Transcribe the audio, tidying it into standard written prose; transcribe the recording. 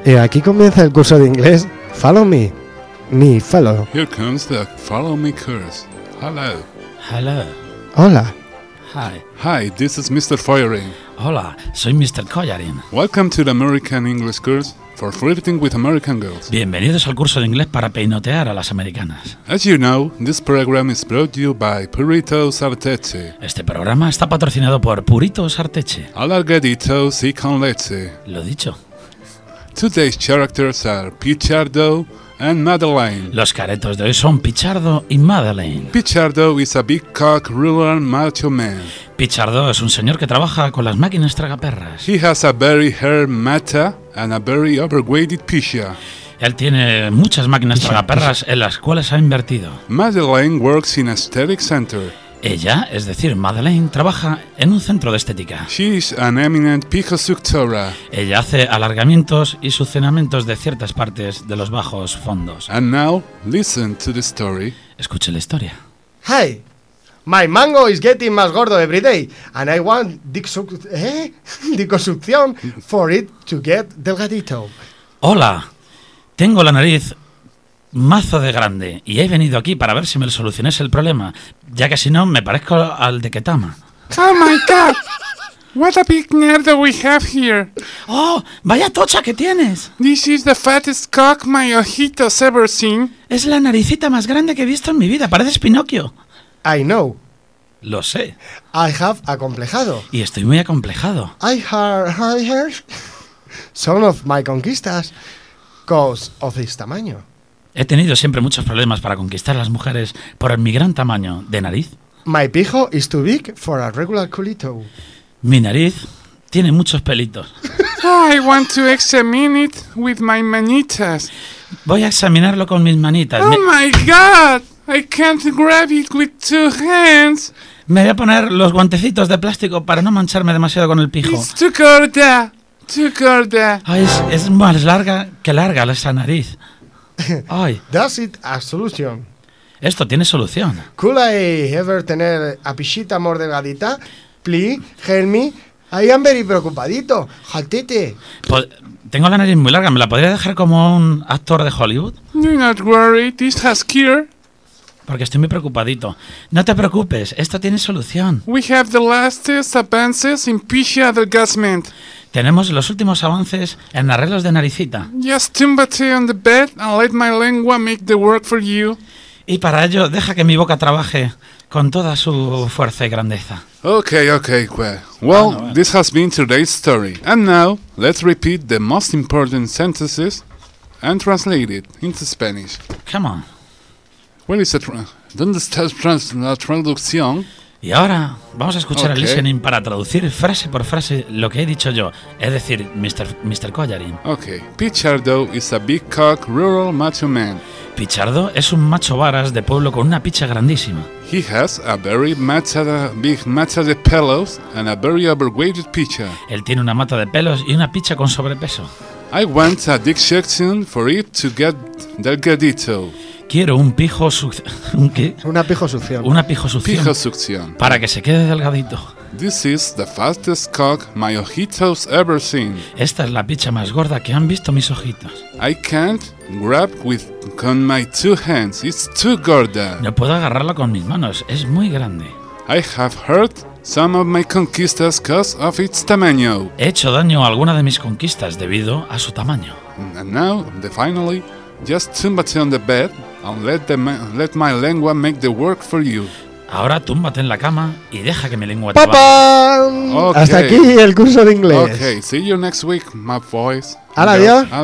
Y aquí comienza el curso de inglés. Follow me. Me follow. Here comes the follow me course. Hello. Hello. Hola. Hi. Hi, this is Mr. Firing. Hola, soy Mr. Collarin. Welcome to the American English course for flirting with American girls. Bienvenidos al curso de inglés para peinotear a las americanas. As you know, this program is brought to you by Puritos Arteche. Este programa está patrocinado por Puritos Arteche. Alargaditos y con leche. Lo dicho. Today's characters are Pichardo and Madeleine. Los caretos de hoy son Pichardo y Madeleine. Pichardo is a big cock ruler macho man. Pichardo es un señor que trabaja con las máquinas tragaperras. He has a very hair mata and a very overweighted pisha. Él tiene muchas máquinas tragaperras en las cuales ha invertido. Madeleine works in a aesthetic center. Ella, es decir, Madeleine, trabaja en un centro de estética. She is an eminent picosuctora. Ella hace alargamientos y succionamientos de ciertas partes de los bajos fondos. And now, listen to the story. Escuche la historia. Hi. My mango is getting más gordo every day, and I want deconstruction for it to get delgadito. Hola, tengo la nariz mazo de grande y he venido aquí para ver si me soluciones el problema, ya que si no me parezco al de Ketama. Oh my god! What a big nerd we have here. ¡Oh, vaya tocha que tienes! This is the fattest cock my ojitos ever seen. Es la naricita más grande que he visto en mi vida, pareces Pinocchio. I know. Lo sé, I have acomplejado. y estoy muy acomplejado. I heard some of my conquistas cause of this tamaño. He tenido siempre muchos problemas para conquistar a las mujeres por mi gran tamaño de nariz. My pijo is too big for a regular culito. Mi nariz tiene muchos pelitos. I want to examine it with my manitas. Voy a examinarlo con mis manitas. Oh my god! I can't grab it with two hands. Me voy a poner los guantecitos de plástico para no mancharme demasiado con el pijo. It's too gorda. Too gorda. Ay, es más larga que larga esa nariz. Ay, Does it a solution? esto tiene solución. Could I ever tener a pichita more delgadita? Please, help me. I am very preocupadito. Jaltete. Tengo la nariz muy larga, ¿me la podría dejar como un actor de Hollywood? Do not worry, this has cure. Porque estoy muy preocupadito. No te preocupes, esto tiene solución. We have the latest advances in pisha adelgazment. Tenemos los últimos avances en arreglos de naricita. Just túmbate on the bed and let my lengua make the work for you. Y para ello, deja que mi boca trabaje con toda su fuerza y grandeza. Okay, well, this has been today's story. And now, let's repeat the most important sentences and translate it into Spanish. Come on. Where is ¿Dónde está la traducción? Y ahora vamos a escuchar el Okay. listening para traducir frase por frase lo que he dicho yo, es decir, Mr. Collarin. Okay. Pichardo is a big cock rural macho man. Pichardo es un macho varas de pueblo con una picha grandísima. He has a very big matcha de pelos and a very overweighted picha. Él tiene una mata de pelos y una picha con sobrepeso. I want a dissection for it to get delgadito. Quiero un pijo ¿un qué? Una pijo succión. Una pijo succión Pijosucción. para que se quede delgadito. This is the fastest cock my ojitos ever seen. Esta es la picha más gorda que han visto mis ojitos. I can't grab con my two hands. It's too gorda. No puedo agarrarla con mis manos, es muy grande. I have hurt some of my conquistas cause of its tamaño. He hecho daño a alguna de mis conquistas debido a su tamaño. And now, finally, just túmbate on the bed and let my lengua make the work for you. Ahora túmbate en la cama y deja que mi lengua trabaje. ¡Papá! Okay. Hasta aquí el curso de inglés. Okay, see you next week, my boys. Adiós.